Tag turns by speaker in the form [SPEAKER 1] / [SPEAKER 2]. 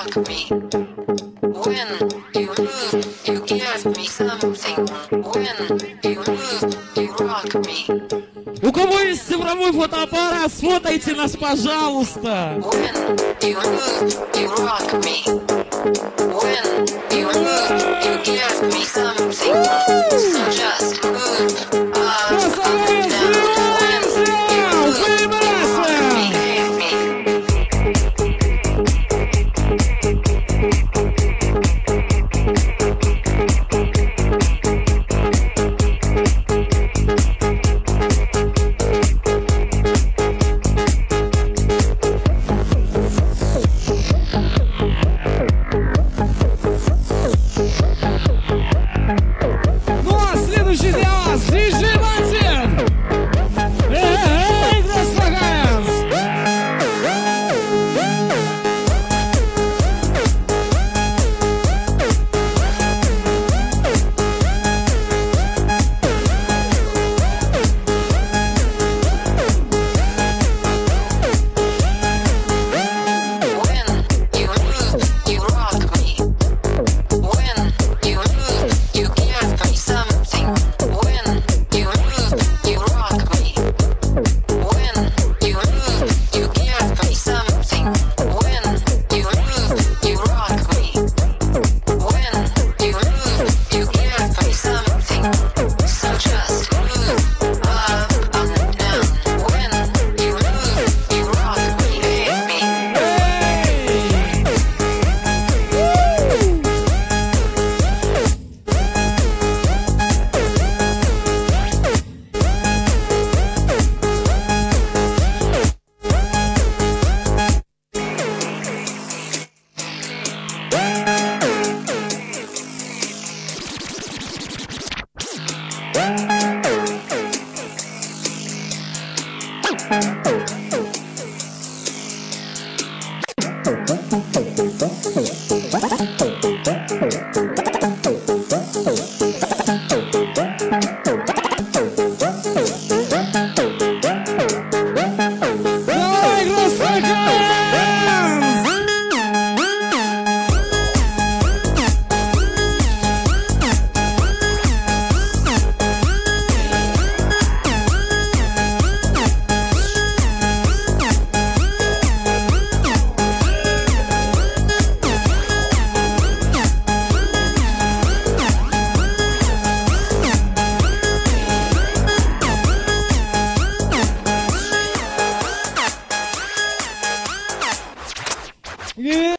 [SPEAKER 1] rock me. When you move, you give me something. When you move, you rock me.
[SPEAKER 2] У кого есть цифровой фотоаппарат, сфотайте нас, пожалуйста.
[SPEAKER 1] When you move, you rock me. When you move, you give me something. So just move up and down. When you move, you rock me.
[SPEAKER 2] Ну а следующий для вас DJ Martin. Эй, Красноярск!
[SPEAKER 1] When you move, you rock me. When you move, you give me something. When you move, you rock me. When you move, you give me something. When you move, you rock me. When you move, you give me something. So just move up and down. When you move, you rock me, baby.
[SPEAKER 3] Hey!